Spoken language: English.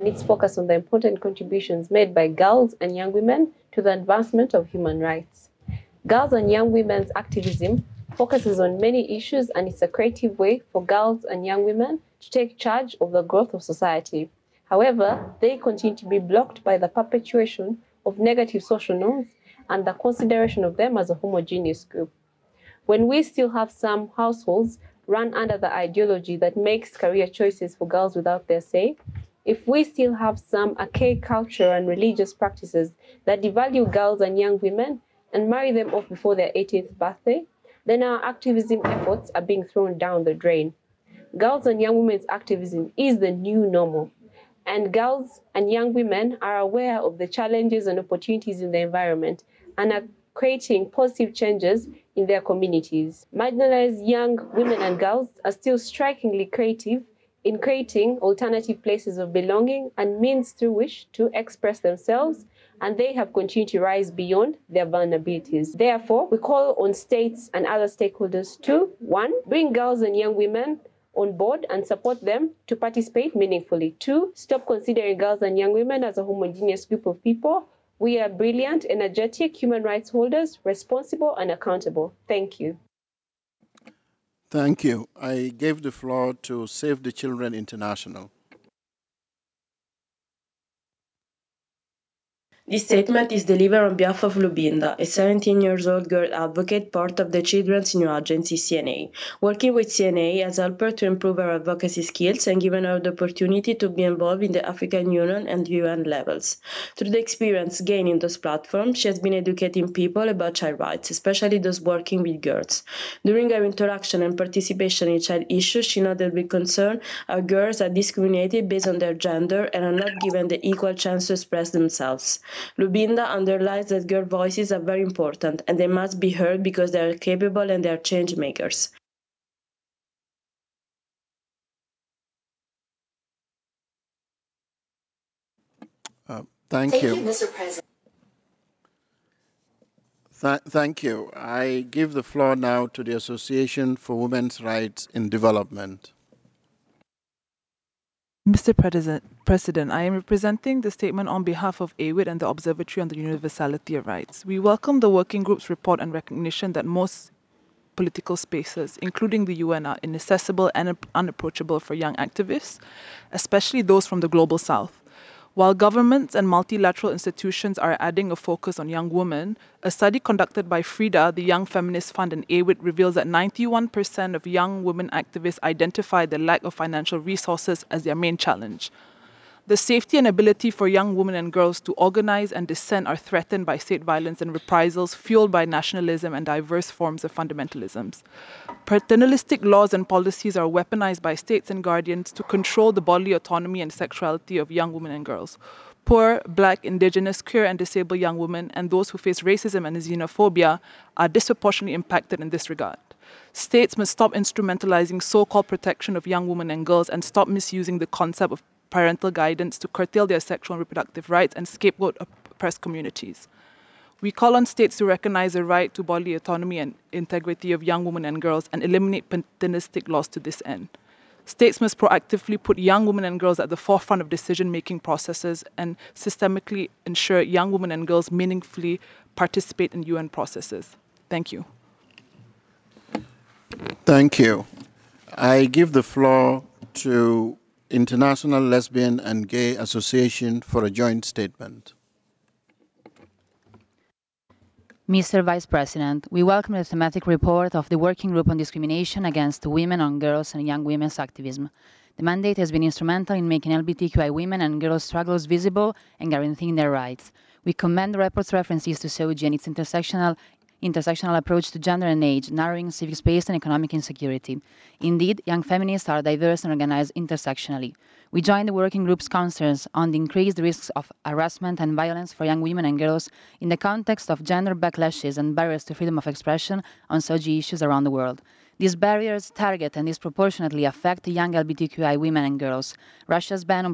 its focus on the important contributions made by girls and young women to the advancement of human rights. Girls and young women's activism focuses on many issues and it's a creative way for girls and young women to take charge of the growth of society. However, they continue to be blocked by the perpetuation of negative social norms and the consideration of them as a homogeneous group. When we still have some households run under the ideology that makes career choices for girls without their say, if we still have some archaic culture and religious practices that devalue girls and young women and marry them off before their 18th birthday, then our activism efforts are being thrown down the drain. Girls and young women's activism is the new normal, and girls and young women are aware of the challenges and opportunities in the environment and are creating positive changes in their communities. Marginalized young women and girls are still strikingly creative in creating alternative places of belonging and means through which to express themselves, and they have continued to rise beyond their vulnerabilities. Therefore, we call on states and other stakeholders to, one, bring girls and young women on board and support them to participate meaningfully. Two, stop considering girls and young women as a homogeneous group of people. We are brilliant, energetic human rights holders, responsible and accountable. Thank you. Thank you. I give the floor to Save the Children International. This statement is delivered on behalf of Lubinda, a 17-year-old girl advocate, part of the Children's New Agency, CNA. Working with CNA has helped her to improve her advocacy skills and given her the opportunity to be involved in the African Union and UN levels. Through the experience gained in those platforms, she has been educating people about child rights, especially those working with girls. During her interaction and participation in child issues, she noted with concern how girls are discriminated based on their gender and are not given the equal chance to express themselves. Lubinda underlines that girl voices are very important and they must be heard because they are capable and they are change makers. Thank you. Mr. President. Thank you. I give the floor now to the Association for Women's Rights in Development. Mr. President, I am representing the statement on behalf of AWID and the Observatory on the Universality of Rights. We welcome the working group's report and recognition that most political spaces, including the UN, are inaccessible and unapproachable for young activists, especially those from the global south. While governments and multilateral institutions are adding a focus on young women, a study conducted by FRIDA, the Young Feminist Fund, and AWID reveals that 91% of young women activists identify the lack of financial resources as their main challenge. The safety and ability for young women and girls to organize and dissent are threatened by state violence and reprisals fueled by nationalism and diverse forms of fundamentalisms. Paternalistic laws and policies are weaponized by states and guardians to control the bodily autonomy and sexuality of young women and girls. Poor, Black, Indigenous, queer, and disabled young women and those who face racism and xenophobia are disproportionately impacted in this regard. States must stop instrumentalizing so-called protection of young women and girls and stop misusing the concept of parental guidance to curtail their sexual and reproductive rights and scapegoat oppressed communities. We call on states to recognize the right to bodily autonomy and integrity of young women and girls and eliminate paternalistic laws to this end. States must proactively put young women and girls at the forefront of decision-making processes and systemically ensure young women and girls meaningfully participate in UN processes. Thank you. Thank you. I give the floor to International Lesbian and Gay Association for a joint statement. Mr. Vice President, we welcome the thematic report of the Working Group on Discrimination Against Women, on Girls and Young Women's Activism. The mandate has been instrumental in making LGBTQI women and girls' struggles visible and guaranteeing their rights. We commend the report's references to SOGI and its intersectional approach to gender and age, narrowing civic space and economic insecurity. Indeed, young feminists are diverse and organized intersectionally. We join the working group's concerns on the increased risks of harassment and violence for young women and girls in the context of gender backlashes and barriers to freedom of expression on SOGI issues around the world. These barriers target and disproportionately affect young LGBTQI women and girls. Russia's ban on